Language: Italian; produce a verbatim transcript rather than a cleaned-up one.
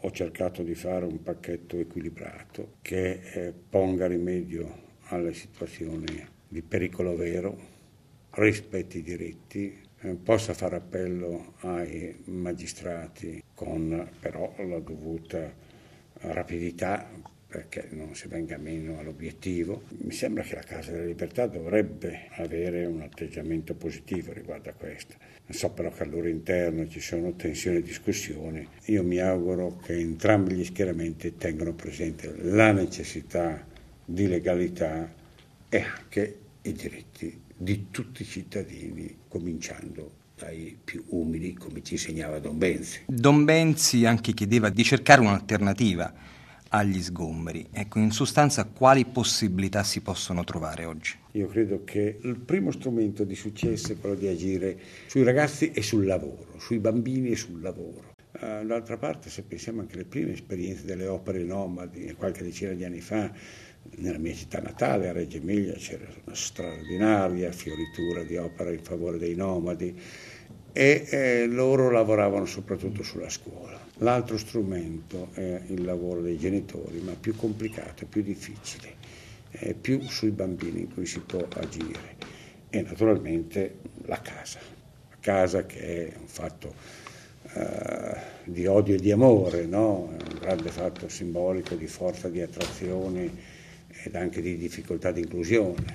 ho cercato di fare un pacchetto equilibrato che eh, ponga rimedio alle situazioni di pericolo vero, rispetti i diritti, eh, possa fare appello ai magistrati con però la dovuta rapidità, perché non si venga meno all'obiettivo. Mi sembra che la Casa della Libertà dovrebbe avere un atteggiamento positivo riguardo a questo. So però che al loro interno ci sono tensioni e discussioni. Io mi auguro che entrambi gli schieramenti tengano presente la necessità di legalità e anche i diritti di tutti i cittadini, cominciando dai più umili, come ci insegnava Don Benzi. Don Benzi anche chiedeva di cercare un'alternativa agli sgomberi. Ecco, in sostanza quali possibilità si possono trovare oggi? Io credo che il primo strumento di successo è quello di agire sui ragazzi e sul lavoro, sui bambini e sul lavoro. Uh, d'altra parte, se pensiamo anche alle prime esperienze delle opere nomadi, qualche decina di anni fa, nella mia città natale, a Reggio Emilia, c'era una straordinaria fioritura di opera in favore dei nomadi e eh, loro lavoravano soprattutto sulla scuola. L'altro strumento è il lavoro dei genitori, ma più complicato, più difficile, è più sui bambini in cui si può agire. E naturalmente la casa, la casa che è un fatto eh, di odio e di amore, no? È un grande fatto simbolico di forza di attrazione ed anche di difficoltà di inclusione.